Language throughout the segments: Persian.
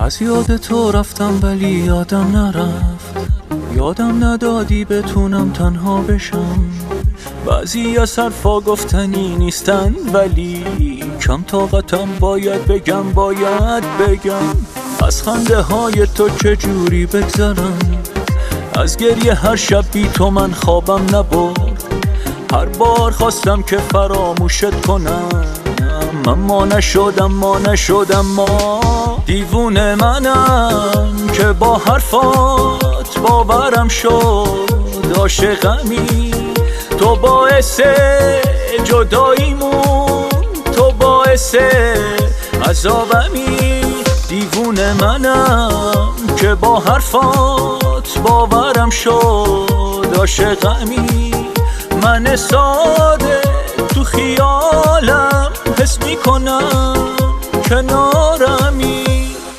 از یاد تو رفتم ولی یادم نرفت، یادم ندادی بتونم تنها بشم. بعضی از حرفا گفتنی نیستن ولی کم طاقتم، باید بگم از خنده های تو چجوری بگذرم. از گریه هر شب بی تو من خوابم نبرد، هر بار خواستم که فراموشت کنم، اما نشدم. دیوونه منم که با حرفات باورم شد عاشقمی. تو باعث جداییمون، تو باعث عذابمی. دیوونه منم که با حرفات باورم شد عاشقمی. من ساده تو خیالم حس میکنم کنارمی.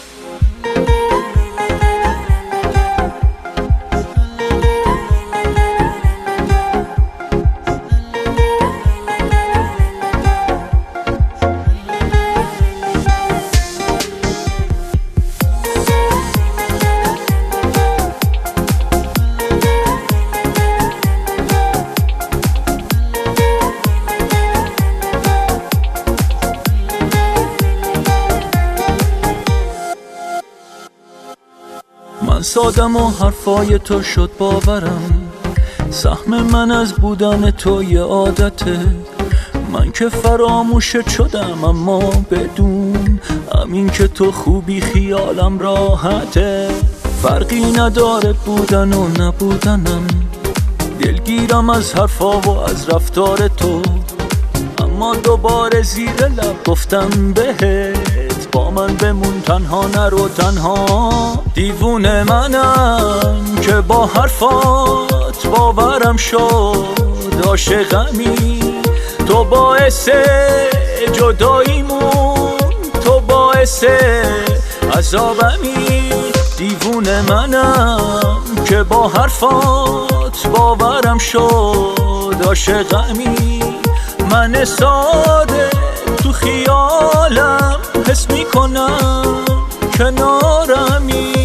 من سادم و حرفای تو شد باورم، سهم من از بودن تو یه عادته. من که فراموشت شدم اما بدون همین که تو خوبی خیالم راحته. فرقی نداره بودن و نبودنم، دلگیرم از حرفا و از رفتار تو. اما دوباره زیر لب گفتم بهت با من بمون، تنها نرو تنها. دیوونه منم که با حرفات باورم شد عاشقمی. تو باعث جداییمون، تو باعث عذابمی. دیوونه منم که با حرفات باورم شد عاشقمی. من ساده تو خیالم حس میکنم کنارمی.